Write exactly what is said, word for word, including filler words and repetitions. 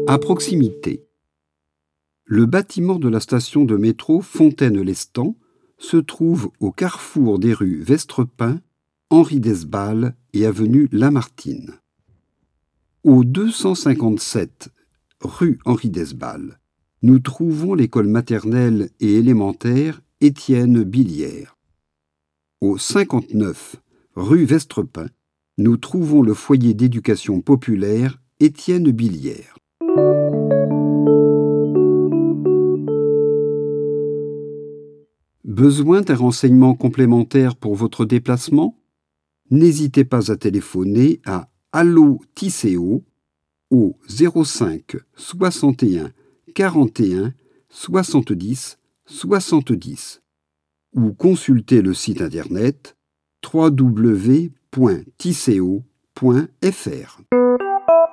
À proximité. Le bâtiment de la station de métro Fontaine-Lestan se trouve au carrefour des rues Vestrepin, Henri d'Esbal et avenue Lamartine. Au deux cent cinquante-sept rue Henri d'Esbal, nous trouvons l'école maternelle et élémentaire Étienne Billière. Au cinquante-neuf rue Vestrepin, nous trouvons le foyer d'éducation populaire Étienne Billière. Besoin d'un renseignement complémentaire pour votre déplacement? N'hésitez pas à téléphoner à Allo Tisséo au zéro cinq soixante et un quarante et un soixante-dix soixante-dix ou consulter le site internet w w w point tisséo point f r.